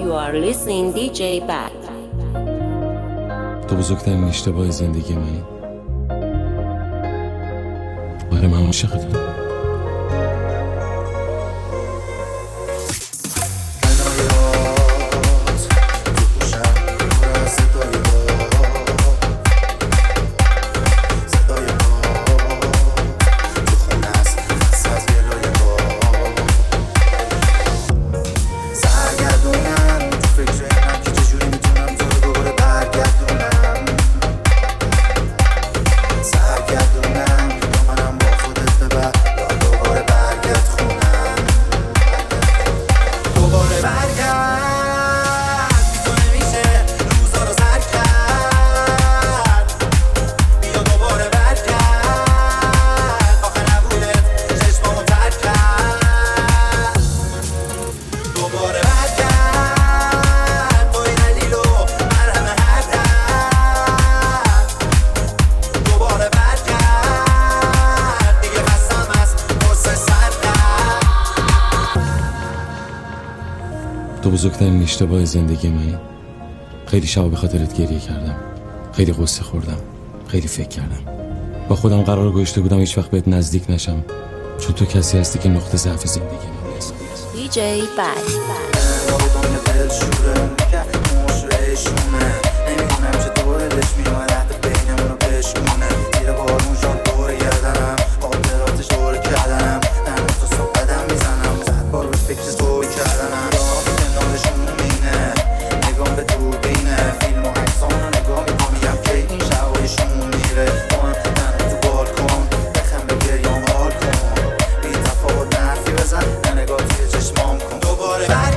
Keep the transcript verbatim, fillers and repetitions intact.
You are listening دی جی Bad. تو بزرگترین اشتباه زندگی من. آره من عاشقتم. تو بزرگترین اشتباه زندگی من. خیلی شب به خاطرت گریه کردم، خیلی قصه خوردم، خیلی فکر کردم. با خودم قرار گذاشته بودم هیچ وقت بهت نزدیک نشم، چون تو کسی هستی که نقطه ضعف زندگی من هست. دی جی Bad. دوباره